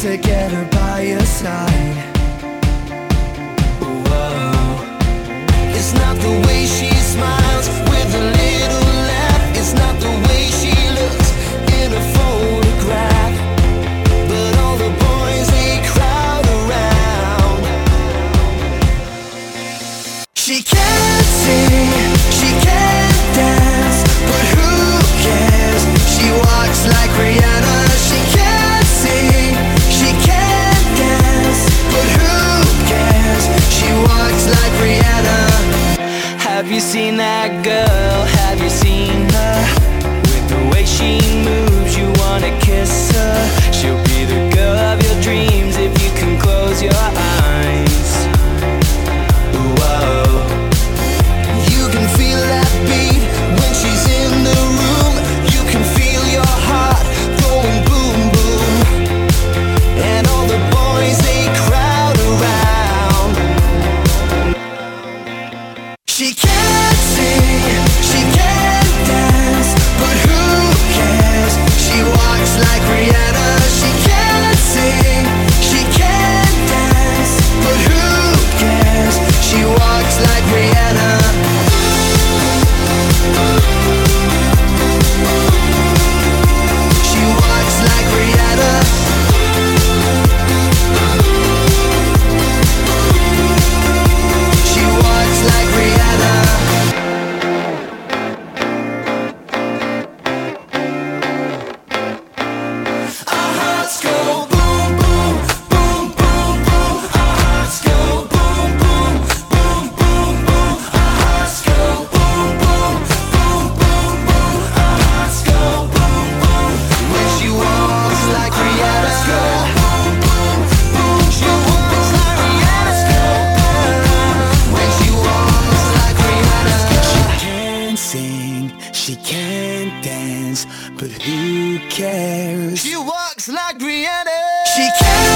to get her by your side. Whoa. It's not the way she smiles with a little laugh. It's not the way she looks in a photograph. But all the boys, they crowd around. She can't sing, she can't dance, but who cares? She walks like Rihanna. She can't sing, she can't dance, but who cares? She walks like Rihanna. Have you seen that girl? Have you seen her? With the way she moves, you wanna kiss her. She'll be the girl of your dreams if you can close your eyes. Whoa. You can feel that beat when she's in the room. You can feel your heart going boom, boom. And all the boys, they crowd around. She can't sing, she can't dance, but who cares? She walks like Rihanna. She can't sing, she can't dance, but who cares? She walks like Rihanna. She walks like Rihanna. She walks like Rihanna. Our hearts go boom, boom, boom, boom, boom. Our hearts go boom, boom, boom, boom, boom. Our hearts go boom, boom, boom, boom, boom. Our hearts go boom, boom. When she walks like Rihanna. Boom, boom, boom. She walks like Rihanna. When she walks like Rihanna. She can't sing, she can't dance, but who cares? She walks like Rihanna. She can't